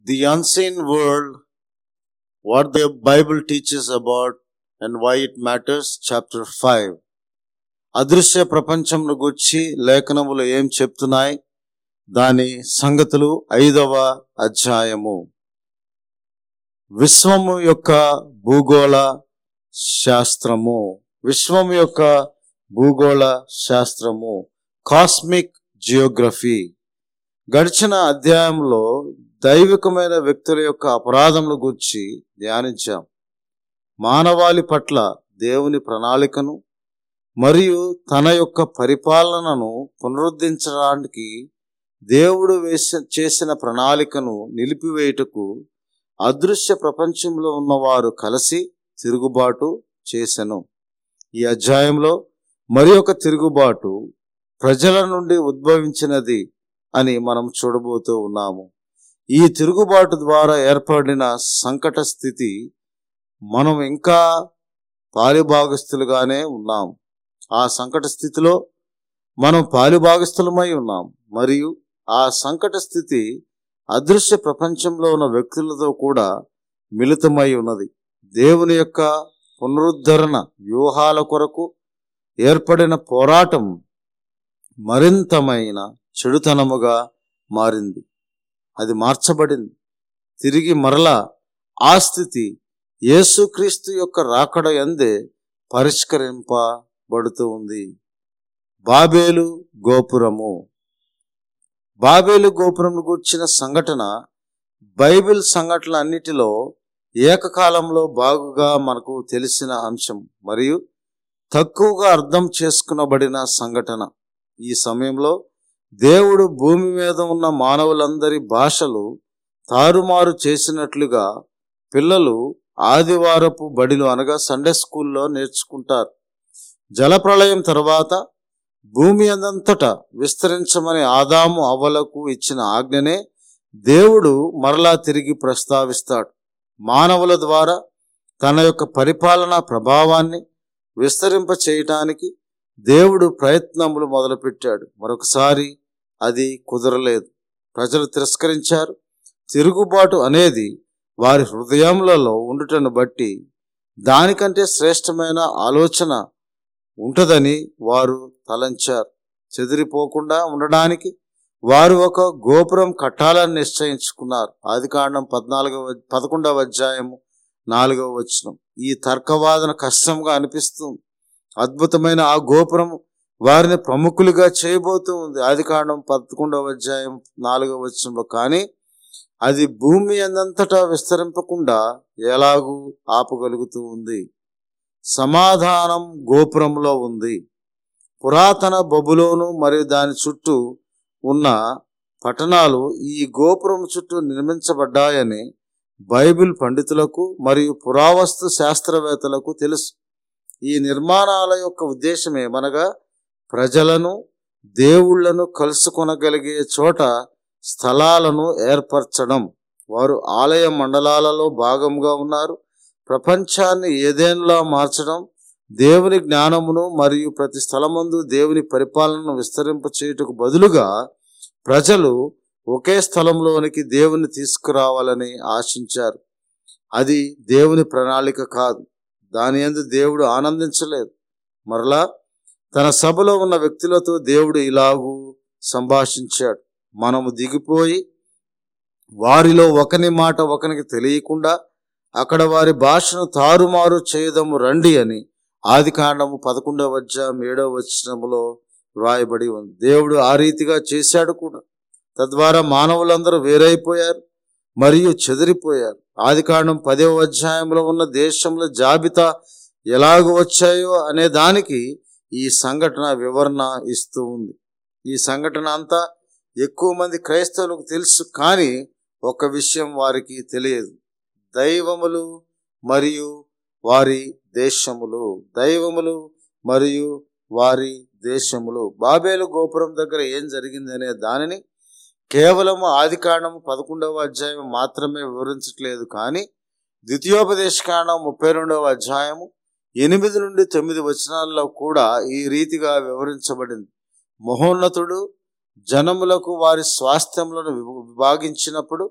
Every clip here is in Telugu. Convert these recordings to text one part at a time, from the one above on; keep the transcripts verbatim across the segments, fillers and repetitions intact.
The unseen world, what the Bible teaches about and why it matters, chapter five. అదృశ్య ప్రపంచంను గూర్చి లేఖనములు ఏం చెప్తున్నాయి, దాని సంగతులు ఐదవ అధ్యాయము. విశ్వము యొక్క భూగోళ శాస్త్రము విశ్వము యొక్క భూగోళ శాస్త్రము కాస్మిక్ జియోగ్రఫీ. గడిచిన అధ్యాయంలో దైవికమైన వ్యక్తుల యొక్క అపరాధముల గురించి ధ్యానించాం. మానవాళి పట్ల దేవుని ప్రణాళికను మరియు తన యొక్క పరిపాలనను పునరుద్ధరించడానికి దేవుడు వేసి చేసిన ప్రణాళికను నిలిపివేయుటకు అదృశ్య ప్రపంచంలో ఉన్నవారు కలిసి తిరుగుబాటు చేసెను. ఈ అధ్యాయంలో మరి ఒక తిరుగుబాటు ప్రజల నుండి ఉద్భవించినది అని మనం చూడబోతూ ఉన్నాము. ఈ తిరుగుబాటు ద్వారా ఏర్పడిన సంకట స్థితి మనం ఇంకా పాలిభాగస్తులుగానే ఉన్నాం. ఆ సంకట స్థితిలో మనం పాలిభాగస్తులమై ఉన్నాం. మరియు ఆ సంకట స్థితి అదృశ్య ప్రపంచంలో ఉన్న వ్యక్తులతో కూడా మిళితమై ఉన్నది. దేవుని యొక్క పునరుద్ధరణ వ్యూహాల కొరకు ఏర్పడిన పోరాటం మరింతమైన చెడుతనముగా మారింది. అది మార్చబడింది. తిరిగి మరలా ఆ స్థితి యేసుక్రీస్తు యొక్క రాకడ యందే పరిష్కరింపబడుతూ ఉంది. బాబేలు గోపురము బాబేలు గోపురం గూర్చిన సంఘటన బైబిల్ సంఘటనల అన్నిటిలో ఏకకాలంలో బాగుగా మనకు తెలిసిన అంశం మరియు తక్కువగా అర్థం చేసుకునబడిన సంఘటన. ఈ సమయంలో దేవుడు భూమి మీద ఉన్న మానవులందరి భాషలు తారుమారు చేసినట్లుగా పిల్లలు ఆదివారపు బడిలో అనగా సండే స్కూల్లో నేర్చుకుంటారు. జలప్రళయం తర్వాత భూమి అందంతటా విస్తరించమని ఆదాము అవ్వలకు ఇచ్చిన ఆజ్ఞనే దేవుడు మరలా తిరిగి ప్రస్తావిస్తాడు. మానవుల ద్వారా తన యొక్క పరిపాలనా ప్రభావాన్ని విస్తరింప చేయటానికి దేవుడు ప్రయత్నములు మొదలుపెట్టాడు. మరొకసారి అది కుదరలేదు. ప్రజలు తిరస్కరించారు. తిరుగుబాటు అనేది వారి హృదయములలో ఉండుటను బట్టి దానికంటే శ్రేష్టమైన ఆలోచన ఉంటదని వారు తలంచారు. చెదిరిపోకుండా ఉండడానికి వారు ఒక గోపురం కట్టాలని నిశ్చయించుకున్నారు. ఆదికాండం పద్నాలుగవ పదకొండవ అధ్యాయము నాలుగవ వచనం. ఈ తర్కవాదన కష్టంగా అనిపిస్తుంది. అద్భుతమైన ఆ గోపురం వారిని ప్రముఖులుగా చేయబోతూ ఉంది. ఆదికాండం పదకొండవ అధ్యాయం నాలుగవ వచనంలో. కానీ అది భూమి అందంతటా విస్తరింపకుండా ఎలాగూ ఆపగలుగుతూ ఉంది. సమాధానం గోపురంలో ఉంది. పురాతన బబులోను మరియు దాని చుట్టూ ఉన్న పట్టణాలు ఈ గోపురం చుట్టూ నిర్మించబడ్డాయని బైబిల్ పండితులకు మరియు పురావస్తు శాస్త్రవేత్తలకు తెలుసు. ఈ నిర్మాణాల యొక్క ఉద్దేశం ఏమనగా ప్రజలను దేవుళ్లను కలుసుకొనగలిగే చోట స్థలాలను ఏర్పరచడం. వారు ఆలయ మండలాలలో భాగంగా ఉన్నారు. ప్రపంచాన్ని ఏదేనులా మార్చడం, దేవుని జ్ఞానమును మరియు ప్రతి స్థలమందు దేవుని పరిపాలనను విస్తరింప చేయుటకు బదులుగా ప్రజలు ఒకే స్థలంలోనికి దేవుని తీసుకురావాలని ఆశించారు. అది దేవుని ప్రణాళిక కాదు. దాని యందు దేవుడు ఆనందించలేదు. మరలా తన సభలో ఉన్న వ్యక్తులతో దేవుడు ఇలాగూ సంభాషించాడు. మనము దిగిపోయి వారిలో ఒకని మాట ఒకనికి తెలియకుండా అక్కడ వారి భాషను తారుమారు చేయదము రండి అని ఆదికాండము పదకొండవ అధ్యాయం ఏడవ వచనములో వ్రాయబడి ఉంది. దేవుడు ఆ రీతిగా చేశాడు కూడా. తద్వారా మానవులందరూ వేరైపోయారు మరియు చెదిరిపోయారు. ఆదికాండం పదవ అధ్యాయంలో ఉన్న దేశంలో జాబితా ఎలాగ వచ్చాయో అనే దానికి ఈ సంఘటన వివరణ ఇస్తూ ఉంది. ఈ సంఘటన అంతా ఎక్కువ మంది క్రైస్తవులకు తెలుసు, కానీ ఒక విషయం వారికి తెలియదు. దైవములు మరియు వారి దేశములు దైవములు మరియు వారి దేశములు బాబేలు గోపురం దగ్గర ఏం జరిగింది అనే దానిని కేవలం ఆదికాండం పదకొండవ అధ్యాయం మాత్రమే వివరించట్లేదు, కానీ ద్వితీయోపదేశకాండం ముప్పై రెండవ అధ్యాయము ఎనిమిది నుండి తొమ్మిది వచనాల్లో కూడా ఈ రీతిగా వివరించబడింది. మహోన్నతుడు జనములకు వారి స్వాస్థ్యములను విభాగించినప్పుడు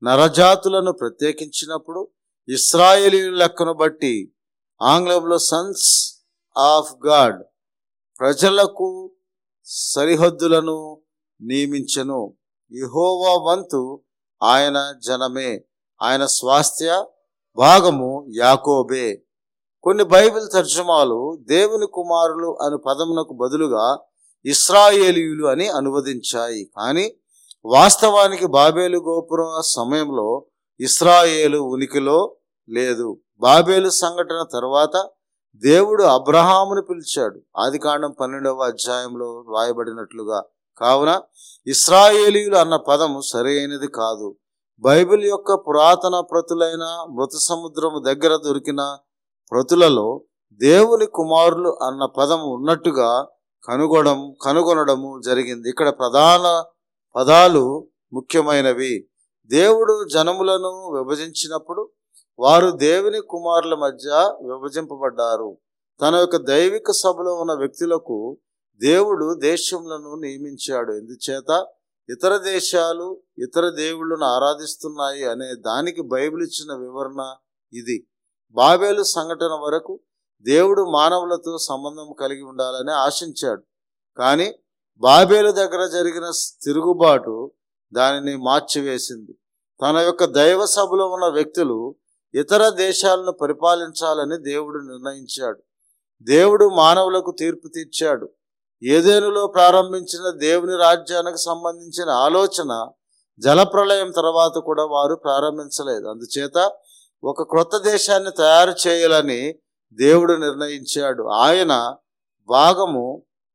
నరజాతులను ప్రత్యేకించినప్పుడు ఇశ్రాయేలీయుల లెక్కను బట్టి, ఆంగ్లంలో సన్స్ ఆఫ్ గాడ్, ప్రజలకు సరిహద్దులను నియమించెను. యెహోవా వంతు ఆయన జనమే, ఆయన స్వాస్థ్య భాగము యాకోబే. కొన్ని బైబిల్ తర్జుమాలు దేవుని కుమారులు అను పదమునకు బదులుగా ఇశ్రాయేలీయులు అని అనువదించాయి. కానీ వాస్తవానికి బాబేలు గోపురం సమయంలో ఇశ్రాయేలు ఉనికిలో లేదు. బాబేలు సంఘటన తర్వాత దేవుడు అబ్రహామును పిలిచాడు, ఆదికాండం పన్నెండవ అధ్యాయంలో రాయబడినట్లుగా. కావున ఇశ్రాయేలీయులు అన్న పదము సరైనది కాదు. బైబిల్ యొక్క పురాతన ప్రతులైన మృత సముద్రము దగ్గర దొరికిన ప్రతులలో దేవుని కుమారులు అన్న పదము ఉన్నట్టుగా కనుగొనడం కనుగొనడము జరిగింది. ఇక్కడ ప్రధాన పదాలు ముఖ్యమైనవి. దేవుడు జనములను విభజించినప్పుడు వారు దేవుని కుమారుల మధ్య విభజింపబడ్డారు. తన యొక్క దైవిక సభలో ఉన్న వ్యక్తులకు దేవుడు దేశములను నియమించాడు. ఎందుచేత ఇతర దేశాలు ఇతర దేవుళ్ళను ఆరాధిస్తున్నాయి అనే దానికి బైబిల్ ఇచ్చిన వివరణ ఇది. బాబేలు సంఘటన వరకు దేవుడు మానవులతో సంబంధం కలిగి ఉండాలని ఆశించాడు. కానీ బాబేలు దగ్గర జరిగిన తిరుగుబాటు దానిని మార్చివేసింది. తన యొక్క దైవ సభలో ఉన్న వ్యక్తులు ఇతర దేశాలను పరిపాలించాలని దేవుడు నిర్ణయించాడు. దేవుడు మానవులకు తీర్పు తీర్చాడు. ఏదెనులో ప్రారంభించిన దేవుని రాజ్యానికి సంబంధించిన ఆలోచన జలప్రళయం తర్వాత కూడా వారు ప్రారంభించలేదు. అందుచేత ఒక క్రొత్త దేశాన్ని తయారు చేయాలని దేవుడు నిర్ణయించాడు. ఆయన భాగము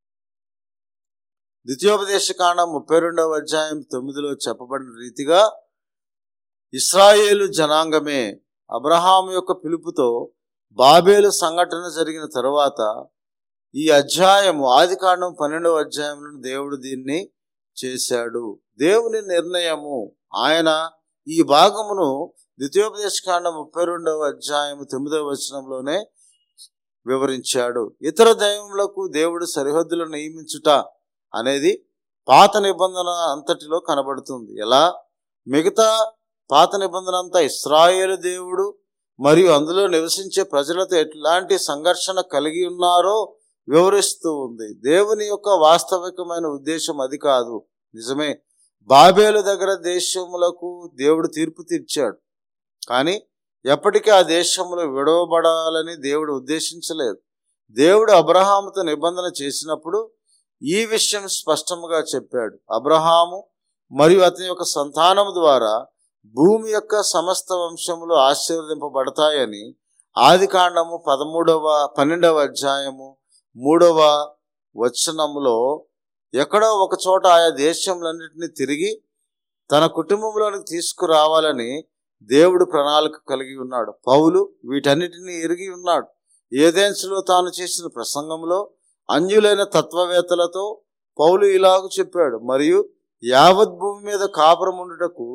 ద్వితీయోపదేశకాండం ముప్పై రెండవ అధ్యాయం తొమ్మిదిలో చెప్పబడిన రీతిగా ఇశ్రాయేలు జనాంగమే. అబ్రహాము యొక్క పిలుపుతో బాబేలు సంఘటన జరిగిన తరువాత ఈ అధ్యాయము ఆదికాండం పన్నెండవ అధ్యాయంలో దేవుడు దీన్ని చేశాడు. దేవుని నిర్ణయము. ఆయన ఈ భాగమును ద్వితీయోపదేశకాండం ముప్పై రెండవ అధ్యాయము తొమ్మిదవ వచనంలోనే వివరించాడు. ఇతర దైవములకు దేవుడు సరిహద్దులను నియమించుట అనేది పాత నిబంధన అంతటిలో కనబడుతుంది. ఎలా? మిగతా పాత నిబంధన అంతా ఇశ్రాయేలు దేవుడు మరియు అందులో నివసించే ప్రజలతో ఎట్లాంటి సంఘర్షణ కలిగి ఉన్నారో వివరిస్తూ ఉంది. దేవుని యొక్క వాస్తవికమైన ఉద్దేశం అది కాదు. నిజమే, బాబేలు దగ్గర దేశములకు దేవుడు తీర్పు తీర్చాడు. కానీ ఎప్పటికీ ఆ దేశములు విడవబడాలని దేవుడు ఉద్దేశించలేదు. దేవుడు అబ్రహాముతో నిబంధన చేసినప్పుడు ఈ విషయం స్పష్టంగా చెప్పాడు. అబ్రహాము మరియు అతని యొక్క సంతానం ద్వారా భూమి యొక్క సమస్త వంశములు ఆశీర్వదింపబడతాయని ఆదికాండము పదమూడవ పన్నెండవ అధ్యాయము మూడవ వచనములో ఎక్కడో ఒక చోట ఆయా దేశములన్నింటినీ తిరిగి తన కుటుంబంలోనికి తీసుకురావాలని దేవుడు ప్రణాళిక కలిగి ఉన్నాడు. పౌలు వీటన్నిటినీ ఎరిగి ఉన్నాడు. ఏథెన్సులో తాను చేసిన ప్రసంగంలో అన్యులైన తత్వవేత్తలతో పౌలు ఇలాగ చెప్పాడు, మరియు యావత్ భూమి మీద కాపురం ఉండుటకు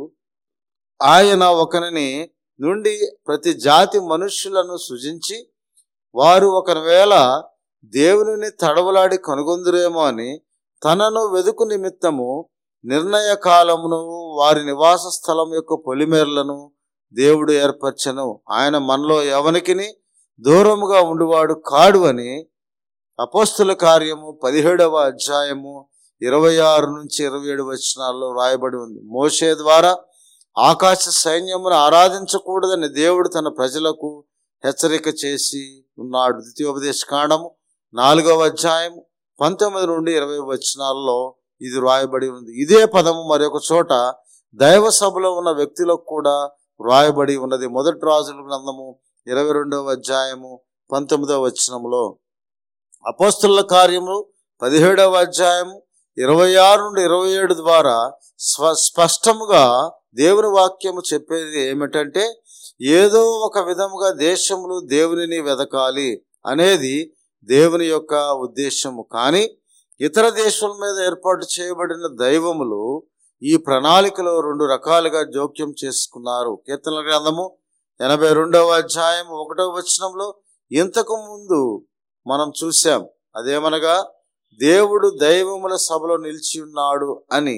ఆయన ఒకరిని నుండి ప్రతి జాతి మనుష్యులను సృజించి వారు ఒకవేళ దేవునిని తడవలాడి కనుగొందురేమో అని తనను వెదుకు నిమిత్తము నిర్ణయ కాలమును వారి నివాస స్థలం యొక్క పొలిమేరలను దేవుడు ఏర్పరచెను. ఆయన మనలో ఎవనికిని దూరముగా ఉండువాడు కాడు అని అపోస్తుల కార్యము పదిహేడవ అధ్యాయము ఇరవై ఆరు నుంచి ఇరవై ఏడు వచనాల్లో రాయబడి ఉంది. మోషే ద్వారా ఆకాశ సైన్యమును ఆరాధించకూడదని దేవుడు తన ప్రజలకు హెచ్చరిక చేసి ఉన్నాడు. ద్వితీయోపదేశకాండము నాలుగవ అధ్యాయం పంతొమ్మిది నుండి ఇరవై వచనాల్లో ఇది రాయబడి ఉంది. ఇదే పదము మరొక చోట దైవ సభలో ఉన్న వ్యక్తులకు కూడా రాయబడి ఉన్నది. మొదటి రాజుల గ్రంథము ఇరవై రెండవ అధ్యాయము పంతొమ్మిదవ వచనంలో, అపోస్తుల కార్యము పదిహేడవ అధ్యాయము ఇరవై ఆరు నుండి ఇరవై ఏడు ద్వారా స్వ స్పష్టముగా దేవుని వాక్యము చెప్పేది ఏమిటంటే, ఏదో ఒక విధముగా దేశములు దేవునిని వెదకాలి అనేది దేవుని యొక్క ఉద్దేశము. కానీ ఇతర దేశాల మీద ఏర్పాటు చేయబడిన దైవములు ఈ ప్రణాళికలో రెండు రకాలుగా జోక్యం చేసుకున్నారు. కీర్తనల గ్రంథము ఎనభై రెండవ అధ్యాయం ఒకటవ వచనంలో ఇంతకు ముందు మనం చూసాం. అదేమనగా దేవుడు దైవముల సభలో నిలిచి ఉన్నాడు అని.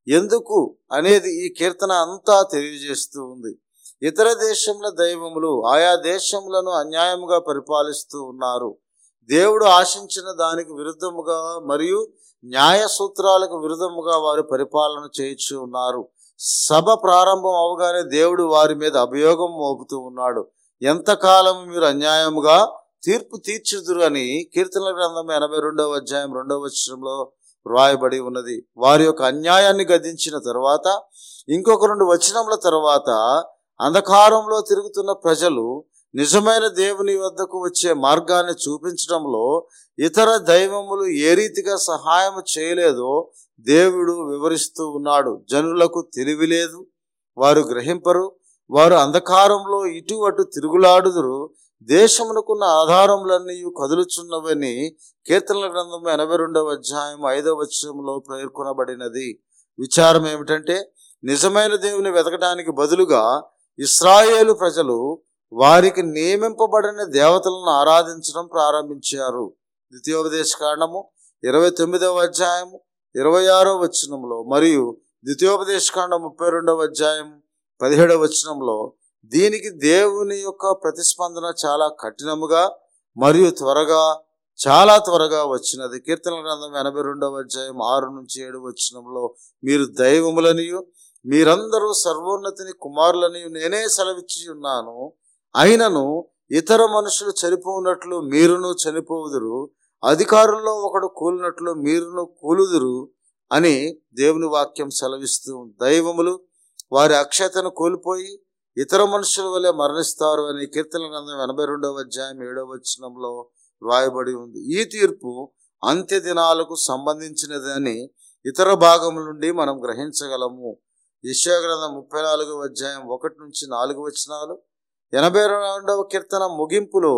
ఎందుకు అనేది ఈ కీర్తన అంతా తెలియజేస్తూ ఉంది. ఇతర దేశముల దైవములు ఆయా దేశములను అన్యాయముగా పరిపాలిస్తూ ఉన్నారు. దేవుడు ఆశించిన దానికి విరుద్ధముగా మరియు న్యాయ సూత్రాలకు విరుద్ధముగా వారు పరిపాలన చేయించు ఉన్నారు. సభ ప్రారంభం అవగానే దేవుడు వారి మీద అభియోగం మోపుతూ ఉన్నాడు. ఎంతకాలం మీరు అన్యాయముగా తీర్పు తీర్చుదురు అని కీర్తనల గ్రంథం ఎనభై రెండవ అధ్యాయం రెండవ వచనంలో వ్రాయబడి ఉన్నది. వారి యొక్క అన్యాయాన్ని గద్దించిన తర్వాత ఇంకొక రెండు వచనముల తర్వాత అంధకారంలో తిరుగుతున్న ప్రజలు నిజమైన దేవుని వద్దకు వచ్చే మార్గాన్ని చూపించడంలో ఇతర దైవములు ఏ రీతిగా సహాయం చేయలేదో దేవుడు వివరిస్తూ ఉన్నాడు. జనులకు తెలివి లేదు, వారు గ్రహింపరు, వారు అంధకారంలో ఇటు అటు తిరుగులాడుదురు, దేశమునకున్న ఆధారములన్నీ కదులుచున్నవని కీర్తనల గ్రంథం ఎనభై రెండవ అధ్యాయం ఐదవ వచనంలో పేర్కొనబడినది. విచారం ఏమిటంటే, నిజమైన దేవుని వెతకడానికి బదులుగా ఇశ్రాయేలు ప్రజలు వారికి నియమింపబడిన దేవతలను ఆరాధించడం ప్రారంభించారు. ద్వితీయోపదేశ కాండము ఇరవై తొమ్మిదవ అధ్యాయము ఇరవై ఆరవ వచనంలో మరియు ద్వితీయోపదేశ కాండం ముప్పై రెండవ అధ్యాయం పదిహేడవ వచనంలో దీనికి దేవుని యొక్క ప్రతిస్పందన చాలా కఠినముగా మరియు త్వరగా చాలా త్వరగా వచ్చినది. కీర్తనల గ్రంథం ఎనభై రెండవ అధ్యాయం ఆరు నుంచి ఏడు వచనంలో మీరు దైవములనియు మీరందరూ సర్వోన్నతిని కుమారులనియు నేనే సెలవిచ్చి ఉన్నాను, అయినను ఇతర మనుషులు చనిపోనట్లు మీరును చనిపోవుదురు, అధికారుల్లో ఒకడు కూలినట్లు మీరును కూలుదురు అని దేవుని వాక్యం సెలవిస్తూ, దైవములు వారి అక్షతను కోల్పోయి ఇతర మనుషుల వలె మరణిస్తారు అని కీర్తనల గ్రంథం ఎనభై రెండవ అధ్యాయం ఏడవ వచనంలో వ్రాయబడి ఉంది. ఈ తీర్పు అంత్య దినాలకు సంబంధించినదని ఇతర భాగముల నుండి మనం గ్రహించగలము. యెషయా గ్రంథం ముప్పై నాలుగవ అధ్యాయం ఒకటి నుంచి నాలుగు వచనాలు, ఎనభై రెండవ కీర్తన ముగింపులో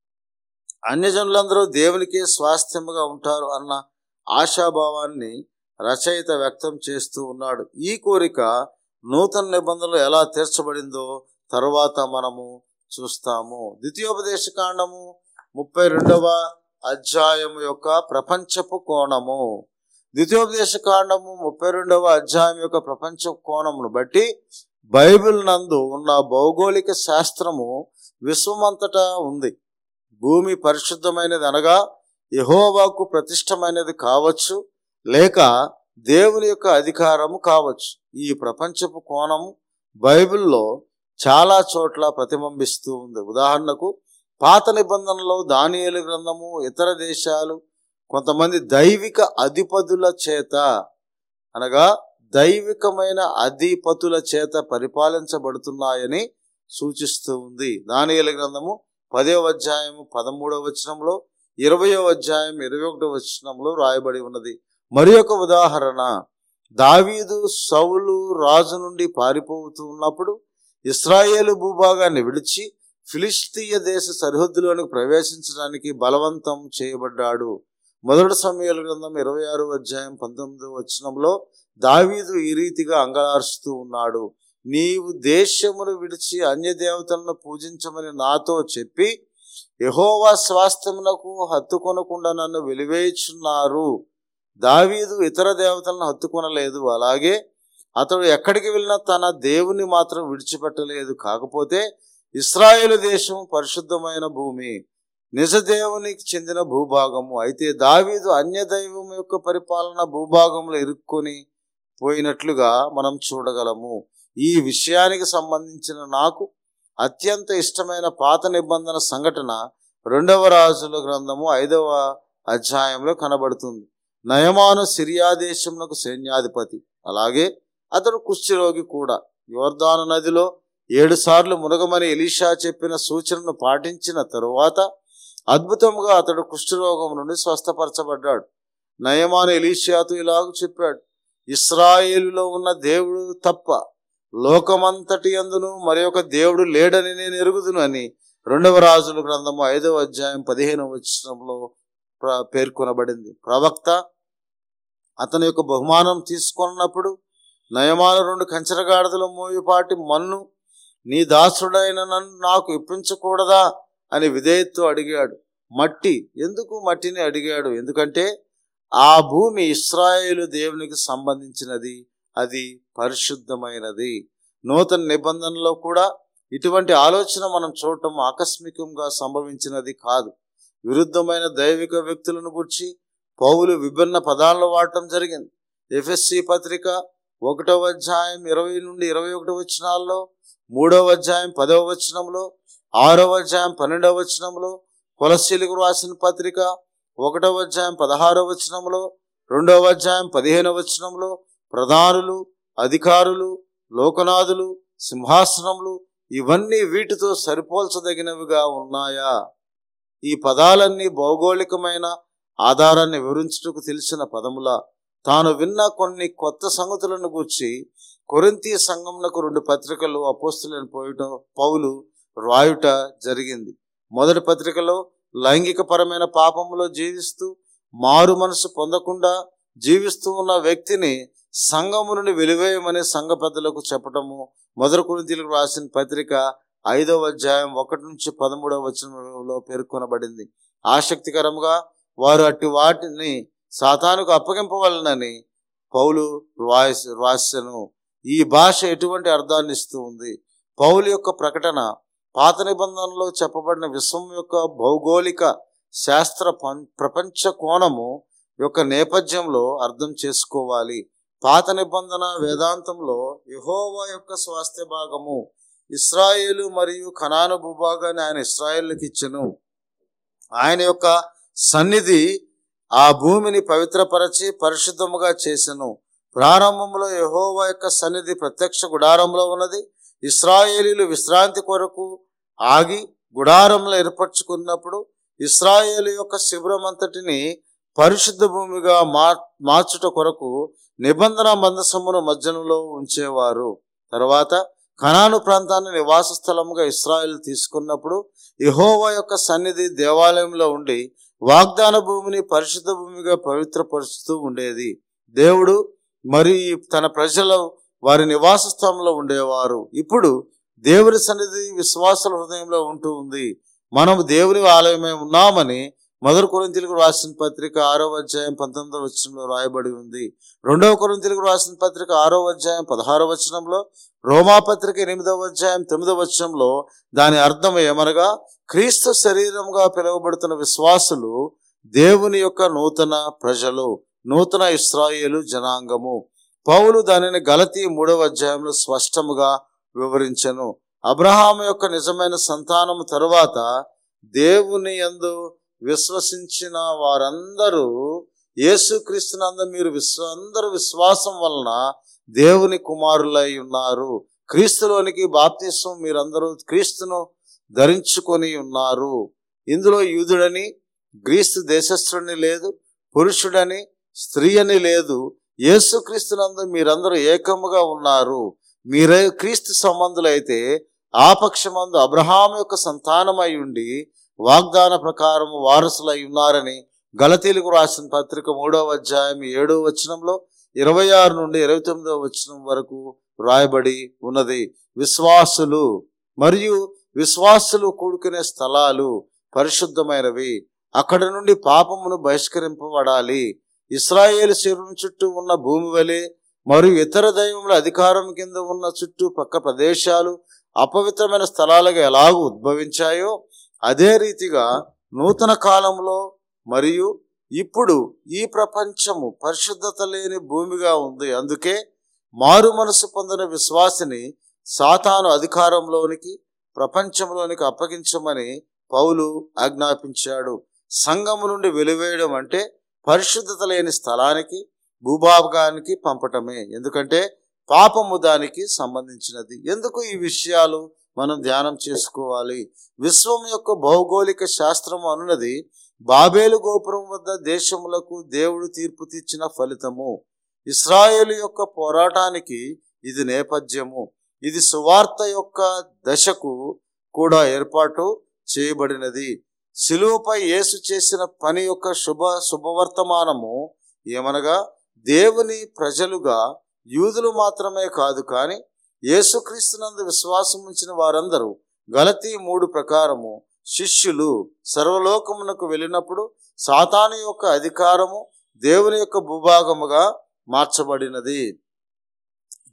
అన్యజనులందరూ దేవునికే స్వాస్థ్యముగా ఉంటారు అన్న ఆశాభావాన్ని రచయిత వ్యక్తం చేస్తూ ఉన్నాడు. ఈ కోరిక నూతన నిబంధనలు ఎలా తీర్చబడిందో తరువాత మనము చూస్తాము. ద్వితీయోపదేశ కాండము ముప్పై రెండవ అధ్యాయము యొక్క ప్రపంచపు కోణము. ద్వితీయోపదేశ కాండము ముప్పై రెండవ అధ్యాయం యొక్క ప్రపంచ కోణమును బట్టి బైబిల్ నందు ఉన్న భౌగోళిక శాస్త్రము విశ్వమంతటా ఉంది. భూమి పరిశుద్ధమైనది అనగా యెహోవాకు ప్రతిష్టమైనది కావచ్చు, లేక దేవుని యొక్క అధికారము కావచ్చు. ఈ ప్రపంచపు కోణము బైబిల్లో చాలా చోట్ల ప్రతిబింబిస్తూ ఉంది. ఉదాహరణకు పాత నిబంధనలో దానియేలు గ్రంథము, ఇతర దేశాలు కొంతమంది దైవిక అధిపతుల చేత అనగా దైవికమైన అధిపతుల చేత పరిపాలించబడుతున్నాయని సూచిస్తూ ఉంది. దానియేలు గ్రంథము పదవ అధ్యాయము పదమూడవ వచనంలో, ఇరవయవ అధ్యాయం ఇరవై ఒకటవ వచనంలో రాయబడి ఉన్నది. మరి ఒక ఉదాహరణ, దావీదు సౌలు రాజు నుండి పారిపోతూ ఉన్నప్పుడు ఇశ్రాయేలు భూభాగాన్ని విడిచి ఫిలిష్తీయ దేశ సరిహద్దులోనికి ప్రవేశించడానికి బలవంతం చేయబడ్డాడు. మొదటి సమూయేలు గ్రంథం ఇరవై ఆరు అధ్యాయం పంతొమ్మిదవ వచనంలో దావీదు ఈ రీతిగా అంగలార్చుతూ ఉన్నాడు, నీవు దేశమును విడిచి అన్య దేవతలను పూజించమని నాతో చెప్పి యెహోవా స్వాస్థ్యమునకు హత్తుకొనకుండా నన్ను వెలివేయుచున్నారు. దావీదు ఇతర దేవతలను హత్తుకొనలేదు, అలాగే అతడు ఎక్కడికి వెళ్ళినా తన దేవుని మాత్రం విడిచిపెట్టలేదు. కాకపోతే ఇశ్రాయేలు దేశం పరిశుద్ధమైన భూమి, నిజదేవునికి చెందిన భూభాగము. అయితే దావీదు అన్య దైవం యొక్క పరిపాలన భూభాగంలో ఇరుక్కొని పోయినట్లుగా మనం చూడగలము. ఈ విషయానికి సంబంధించిన నాకు అత్యంత ఇష్టమైన పాత నిబంధన సంఘటన రెండవ రాజుల గ్రంథము ఐదవ అధ్యాయంలో కనబడుతుంది. నయమాను సిరియా దేశమునకు సైన్యాధిపతి, అలాగే అతడు కుష్ఠరోగి కూడా. యోర్దాను నదిలో ఏడు సార్లు మునగమని ఎలీషా చెప్పిన సూచనను పాటించిన తరువాత అద్భుతంగా అతడు కుష్ఠరోగం నుండి స్వస్థపరచబడ్డాడు. నయమాను ఎలీషాతో ఇలాగ చెప్పాడు, ఇశ్రాయేలులో ఉన్న దేవుడు తప్ప లోకమంతటి అందును మరి ఒక దేవుడు లేడని నేను ఎరుగుదును అని రెండవ రాజుల గ్రంథము ఐదవ అధ్యాయం పదిహేనవ వచనంలో పేర్కొనబడింది. ప్రవక్త అతని యొక్క బహుమానం తీసుకున్నప్పుడు నయమాను రెండు కంచరగాడిదల మోయుపాటి మన్ను నీ దాసుడైన నన్ను నాకు ఇప్పించకూడదా అని విధేయతతో అడిగాడు. మట్టి ఎందుకు మట్టిని అడిగాడు? ఎందుకంటే ఆ భూమి ఇశ్రాయేలు దేవునికి సంబంధించినది. అది పరిశుద్ధమైనది. నూతన నిబంధనలో కూడా ఇటువంటి ఆలోచన మనం చూడటం ఆకస్మికంగా సంభవించినది కాదు. విరుద్ధమైన దైవిక వ్యక్తులను గురించి పౌలు విభిన్న పదాలను వాడటం జరిగింది. ఎఫెసీ పత్రిక ఒకటవ అధ్యాయం ఇరవై నుండి ఇరవై ఒకటి వచనాల్లో, మూడవ అధ్యాయం పదవ వచనంలో, ఆరవ అధ్యాయం పన్నెండవ వచనంలో, కొలస్సీలకు రాసిన పత్రిక ఒకటవ అధ్యాయం పదహారవ వచనంలో, రెండవ అధ్యాయం పదిహేనవ వచనంలో ప్రధానులు, అధికారులు, లోకనాథులు, సింహాసనములు ఇవన్నీ వీటితో సరిపోల్చదగినవిగా ఉన్నాయా? ఈ పదాలన్నీ భౌగోళికమైన ఆధారాన్ని వివరించుటకు తెలిసిన పదముల తాను విన్న కొన్ని కొత్త సంగతులను గూర్చి కొరింథీ సంఘమునకు రెండు పత్రికలు అపోస్తలుడైన పోయటం పౌలు రాయుట జరిగింది. మొదటి పత్రికలో లైంగిక పరమైన పాపములో జీవిస్తూ మారు మనసు పొందకుండా జీవిస్తూ ఉన్న వ్యక్తిని సంఘము నుండి వెలివేయమని సంఘ పెద్దలకు చెప్పటము మొదటి కొరింథీయులకు రాసిన పత్రిక ఐదవ అధ్యాయం ఒకటి నుంచి పదమూడవ వచనంలో పేర్కొనబడింది. ఆసక్తికరంగా వారు అట్టి వాటిని సాతానుకు అప్పగింపవలనని పౌలు రాసి రాసెను. ఈ భాష ఎటువంటి అర్థాన్ని ఇస్తూ ఉంది? పౌలు యొక్క ప్రకటన పాత నిబంధనలో చెప్పబడిన విశ్వం యొక్క భౌగోళిక శాస్త్ర ప్రపంచ కోణము యొక్క నేపథ్యంలో అర్థం చేసుకోవాలి. పాత నిబంధన వేదాంతంలో యెహోవా యొక్క స్వాస్థ్య భాగము ఇశ్రాయేలు మరియు కనాను భూభాగాన్ని ఆయన ఇశ్రాయేలుకి ఇచ్చెను. ఆయన యొక్క సన్నిధి ఆ భూమిని పవిత్రపరచి పరిశుద్ధముగా చేసెను. ప్రారంభంలో యెహోవా యొక్క సన్నిధి ప్రత్యక్ష గుడారంలో ఉన్నది. ఇశ్రాయేలీలు విశ్రాంతి కొరకు ఆగి గుడారంలో ఏర్పరచుకున్నప్పుడు ఇశ్రాయేలు యొక్క శిబిరం అంతటిని పరిశుద్ధ భూమిగా మా మార్చుట కొరకు నిబంధన మందసమును మధ్యలో ఉంచేవారు. తర్వాత కనాను ప్రాంతాన్ని నివాస స్థలముగా ఇశ్రాయేలు తీసుకున్నప్పుడు యెహోవా యొక్క సన్నిధి దేవాలయంలో ఉండి వాగ్దాన భూమిని పరిశుద్ధ భూమిగా పవిత్రపరుస్తూ ఉండేది. దేవుడు మరియు తన ప్రజలు వారి నివాస స్థలంలో ఉండేవారు. ఇప్పుడు దేవుని సన్నిధి విశ్వాసుల హృదయంలో ఉంటూ ఉంది. మనము దేవుని ఆలయమే ఉన్నామని మొదటి కొరింథీయులకు రాసిన పత్రిక ఆరవ అధ్యాయం పంతొమ్మిదవ వచనంలో రాయబడి ఉంది. రెండవ కొరింథీయులకు రాసిన పత్రిక ఆరవ అధ్యాయం పదహారవ వచనంలో, రోమా పత్రిక ఎనిమిదవ అధ్యాయం తొమ్మిదవ వచనంలో దాని అర్థం ఏమనగా క్రీస్తు శరీరంగా పిలువబడుతున్న విశ్వాసులు దేవుని యొక్క నూతన ప్రజలు, నూతన ఇశ్రాయేలు జనాంగము. పౌలు దానిని గలతీ మూడవ అధ్యాయంలో స్పష్టముగా వివరించెను. అబ్రహాము యొక్క నిజమైన సంతానము తరువాత దేవుని యందు విశ్వసించిన వారందరూ యేసుక్రీస్తునందు మీరు విశ్వ అందరూ విశ్వాసం వలన దేవుని కుమారులై ఉన్నారు. క్రీస్తులోనికి బాప్తిస్మం మీరందరూ క్రీస్తును ధరించుకొని ఉన్నారు. ఇందులో యూదుడని గ్రీస్తు దేశస్థుడని లేదు, పురుషుడని స్త్రీ అని లేదు. యేసుక్రీస్తునందు మీరందరూ ఏకముగా ఉన్నారు. మీరే క్రీస్తు సంబంధులైతే ఆ పక్షమందు అబ్రహాము యొక్క సంతానమై ఉండి వాగ్దాన ప్రకారం వారసులై ఉన్నారని గలతీలకు రాసిన పత్రిక మూడవ అధ్యాయం ఏడవ వచనంలో ఇరవై ఆరు నుండి ఇరవై తొమ్మిదవ వచనం వరకు రాయబడి ఉన్నది. విశ్వాసులు మరియు విశ్వాసులు కూడుకునే స్థలాలు పరిశుద్ధమైనవి. అక్కడ నుండి పాపమును బహిష్కరింపబడాలి. ఇశ్రాయేలు శిబిరం చుట్టూ ఉన్న భూమి వలె మరియు ఇతర దైవముల అధికారం కింద ఉన్న చుట్టూ పక్క ప్రదేశాలు అపవిత్రమైన స్థలాలుగా ఎలాగూ ఉద్భవించాయో అదే రీతిగా నూతన కాలంలో మరియు ఇప్పుడు ఈ ప్రపంచము పరిశుద్ధత లేని భూమిగా ఉంది. అందుకే మారు మనసు పొందిన విశ్వాసిని సాతాను అధికారంలోనికి ప్రపంచంలోనికి అప్పగించమని పౌలు ఆజ్ఞాపించాడు. సంఘము నుండి వెలివేయడం అంటే పరిశుద్ధత లేని స్థలానికి భూభాగానికి పంపటమే. ఎందుకంటే పాపము దానికి సంబంధించినది. ఎందుకు ఈ విషయాలు మనం ధ్యానం చేసుకోవాలి? విశ్వం యొక్క భౌగోళిక శాస్త్రము అనున్నది బాబేలు గోపురం వద్ద దేశములకు దేవుడు తీర్పు తీర్చిన ఫలితము. ఇశ్రాయేలు యొక్క పోరాటానికి ఇది నేపథ్యము. ఇది సువార్త యొక్క దశకు కూడా ఏర్పాటు చేయబడినది. శిలువపై యేసు చేసిన పని యొక్క శుభ శుభవర్తమానము ఏమనగా దేవుని ప్రజలుగా యూదులు మాత్రమే కాదు కానీ యేసుక్రీస్తునందు విశ్వాసం ఉంచిన వారందరూ గలతీ మూడు ప్రకారము శిష్యులు సర్వలోకమునకు వెళ్ళినప్పుడు సాతాను యొక్క అధికారము దేవుని యొక్క భూభాగముగా మార్చబడినది.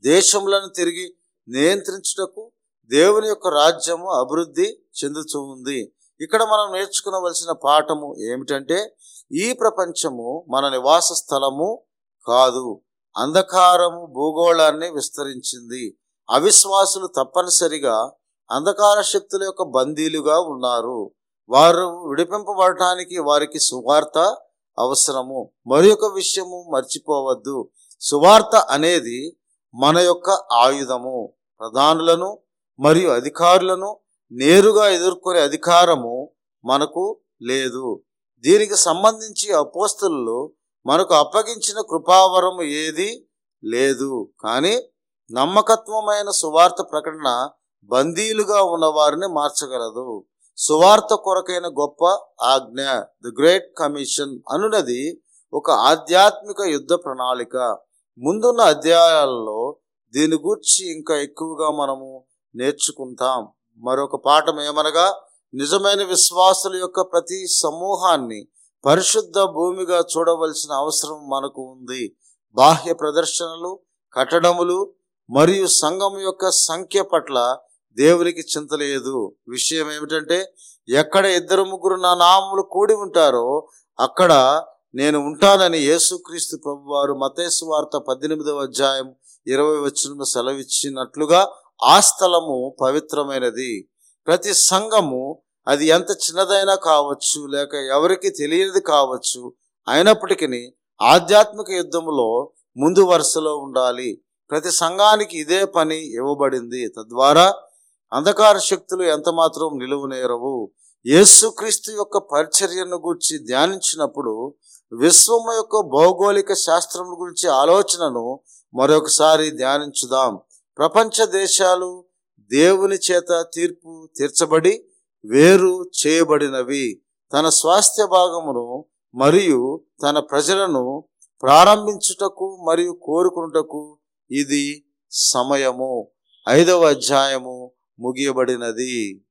దేశములను తిరిగి నియంత్రించుటకు దేవుని యొక్క రాజ్యము అభివృద్ధి చెందుతూ ఉంది. ఇక్కడ మనం నేర్చుకునవలసిన పాఠము ఏమిటంటే, ఈ ప్రపంచము మన నివాస స్థలము కాదు. అంధకారము భూగోళాన్ని విస్తరించింది. అవిశ్వాసులు తప్పనిసరిగా అంధకార శక్తుల యొక్క బందీలుగా ఉన్నారు. వారు విడిపింపబడటానికి వారికి సువార్త అవసరము. మరి ఒక విషయము మర్చిపోవద్దు, సువార్త అనేది మన యొక్క ఆయుధము. ప్రధానులను మరియు అధికారులను నేరుగా ఎదుర్కొనే అధికారము మనకు లేదు. దీనికి సంబంధించి అపోస్తలులు మనకు అప్పగించిన కృపావరము ఏది లేదు. కానీ నమ్మకత్వమైన సువార్త ప్రకటన బందీలుగా ఉన్న వారిని మార్చగలదు. సువార్త కొరకైన గొప్ప ఆజ్ఞ, ది గ్రేట్ కమిషన్ అనున్నది ఒక ఆధ్యాత్మిక యుద్ధ ప్రణాళిక. ముందున్న అధ్యాయాలలో దీని గురించి ఇంకా ఎక్కువగా మనము నేర్చుకుంటాం. మరొక పాఠం ఏమనగా, నిజమైన విశ్వాసుల యొక్క ప్రతి సమూహాన్ని పరిశుద్ధ భూమిగా చూడవలసిన అవసరం మనకు ఉంది. బాహ్య ప్రదర్శనలు, కట్టడములు మరియు సంఘం యొక్క సంఖ్య పట్ల దేవునికి చింత లేదు. విషయం ఏమిటంటే, ఎక్కడ ఇద్దరు ముగ్గురు నా నామములు కూడి ఉంటారో అక్కడ నేను ఉంటానని యేసుక్రీస్తు ప్రభువారు మత్తయి సువార్త పద్దెనిమిదవ అధ్యాయం ఇరవై వచనంలో సెలవిచ్చినట్లుగా ఆ స్థలము పవిత్రమైనది. ప్రతి సంఘము అది ఎంత చిన్నదైనా కావచ్చు, లేక ఎవరికి తెలియనిది కావచ్చు, అయినప్పటికీ ఆధ్యాత్మిక యుద్ధములో ముందు వరుసలో ఉండాలి. ప్రతి సంఘానికి ఇదే పని ఇవ్వబడింది. తద్వారా అంధకార శక్తులు ఎంతమాత్రం నిలువనేరవు. యేసుక్రీస్తు యొక్క పరిచర్యను గురించి ధ్యానించినప్పుడు విశ్వము యొక్క భౌగోళిక శాస్త్రం గురించి ఆలోచనను మరొకసారి ధ్యానించుదాం. ప్రపంచ దేశాలు దేవుని చేత తీర్పు తీర్చబడి వేరు చేయబడినవి. తన స్వాస్థ్య భాగమును మరియు తన ప్రజలను ప్రారంభించుటకు మరియు కోరుకున్నటకు ఇది సమయము. ఐదవ అధ్యాయము ముగియబడినది.